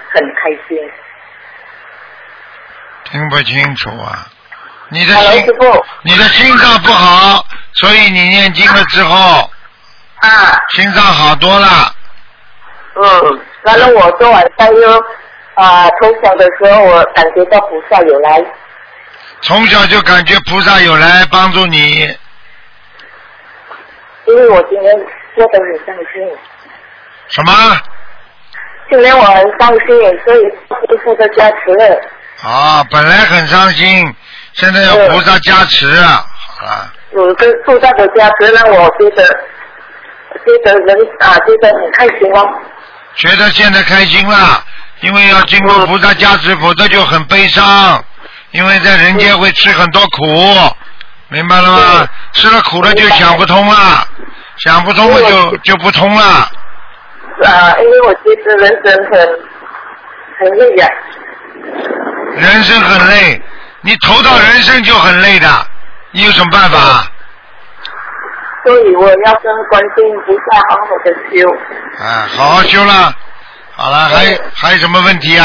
很开心。 听不清楚啊，你的 Hello， 心师傅。 你的心脏不好，所以你念经了之后，心脏好多了。 完了我昨晚上又从小的时候我感觉到菩萨有来。 从小就感觉菩萨有来帮助你。 因为我今天做得很伤心。 什么？ 今天我很伤心，所以师父的加持了。 啊，本来很伤心，现在有菩萨加持啊，好了。 跟菩萨的加持让我觉得很开心哦。 觉得现在开心了，因为要经过菩萨加持，否则就很悲伤。因为在人间会吃很多苦，明白了吗？吃了苦了就想不通了，想不通了就不通了。 因为我觉得人生很累呀。 人生很累，你投到人生就很累的，你有什么办法？ 所以我要跟观世音菩萨好好的修。 好好修了。好了，还有什么问题啊？